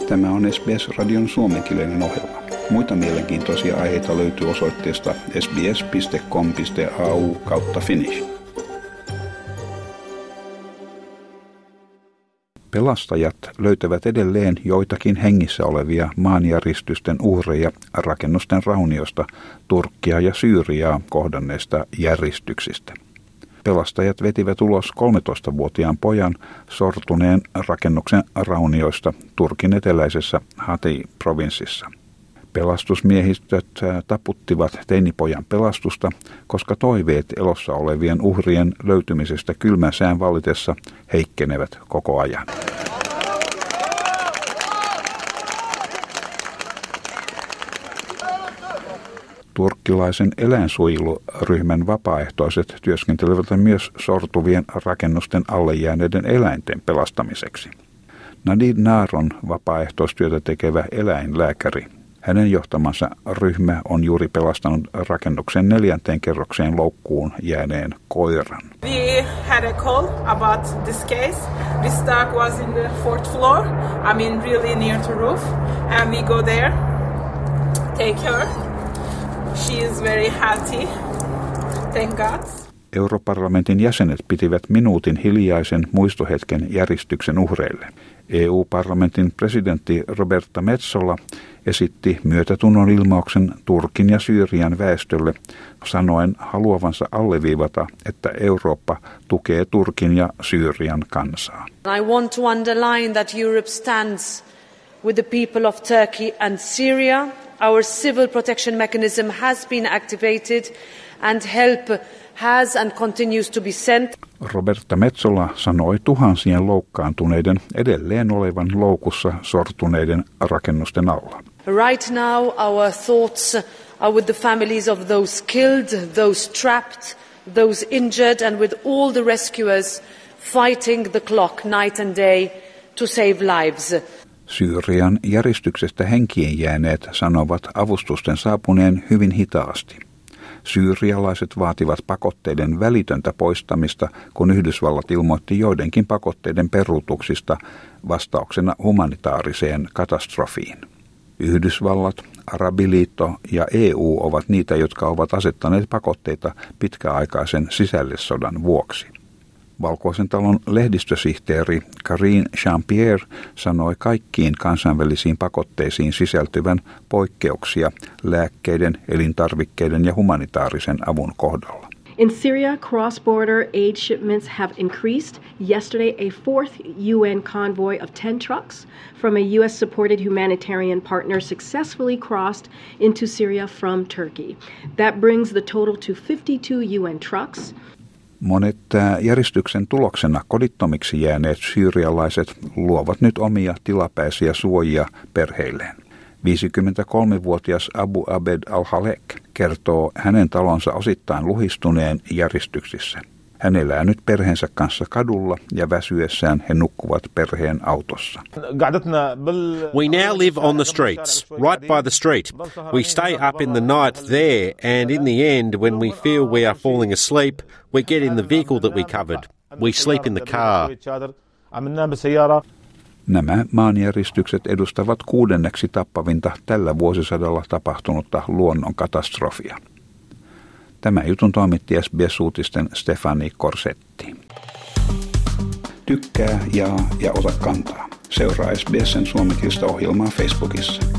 Tämä on SBS-radion suomenkielinen ohjelma. Muita mielenkiintoisia aiheita löytyy osoitteesta sbs.com.au/finnish. Pelastajat löytävät edelleen joitakin hengissä olevia maanjäristysten uhreja rakennusten raunioista Turkkia ja Syyriaa kohdanneista järistyksistä. Pelastajat vetivät ulos 13-vuotiaan pojan sortuneen rakennuksen raunioista Turkin eteläisessä Hatay-provinssissa. Pelastusmiehistöt taputtivat teinipojan pelastusta, koska toiveet elossa olevien uhrien löytymisestä kylmän sään vallitessa heikkenevät koko ajan. Turkkilaisen eläinsuojeluryhmän vapaaehtoiset työskentelevät myös sortuvien rakennusten alle jääneiden eläinten pelastamiseksi. Nadine Naar on vapaaehtoistyötä tekevä eläinlääkäri. Hänen johtamansa ryhmä on juuri pelastanut rakennuksen 4. kerrokseen loukkuun jääneen koiran. We had a call about this case. This dog was in the 4th floor. Really near to roof. And we go there, take her. She is very healthy. Thank God. Europarlamentin jäsenet pitivät minuutin hiljaisen muistohetken järistyksen uhreille. EU-parlamentin presidentti Roberta Metsola esitti myötätunnon ilmauksen Turkin ja Syyrian väestölle, sanoen haluavansa alleviivata, että Eurooppa tukee Turkin ja Syyrian kansaa. I want to underline that Europe stands with the people of Turkey and Syria. Our civil protection mechanism has been activated and help has and continues to be sent. Roberta Metsola sanoi tuhansien loukkaantuneiden edelleen olevan loukussa sortuneiden rakennusten alla. Right now our thoughts are with the families of those killed, those trapped, those injured and with all the rescuers fighting the clock night and day to save lives. Syyrian järistyksestä henkiin jääneet sanovat avustusten saapuneen hyvin hitaasti. Syyrialaiset vaativat pakotteiden välitöntä poistamista, kun Yhdysvallat ilmoitti joidenkin pakotteiden peruutuksista vastauksena humanitaariseen katastrofiin. Yhdysvallat, Arabiliitto ja EU ovat niitä, jotka ovat asettaneet pakotteita pitkäaikaisen sisällissodan vuoksi. Valkoisen talon lehdistösihteeri Karine Jean-Pierre sanoi kaikkiin kansainvälisiin pakotteisiin sisältyvän poikkeuksia lääkkeiden, elintarvikkeiden ja humanitaarisen avun kohdalla. In Syria, cross-border aid shipments have increased. Yesterday, a 4th UN convoy of 10 trucks from a US-supported humanitarian partner successfully crossed into Syria from Turkey. That brings the total to 52 UN trucks. Monet järistyksen tuloksena kodittomiksi jääneet syyrialaiset luovat nyt omia tilapäisiä suojia perheilleen. 53-vuotias Abu Abed al-Halek kertoo hänen talonsa osittain luhistuneen järjestyksissä. Hän elää nyt perheensä kanssa kadulla ja väsyessään he nukkuvat perheen autossa. We now live on the streets, right by the street. We stay up in the night there and in the end when we feel we are falling asleep, we get in the vehicle that we covered. We sleep in the car. Nämä maanjäristykset edustavat 6. tappavinta tällä vuosisadalla tapahtunutta luonnonkatastrofia. Tämä jutun toimitti SBS-uutisten Stefani Korsetti. Tykkää, jaa ja ota kantaa. Seuraa SBS:n suomenkielistä ohjelmaa Facebookissa.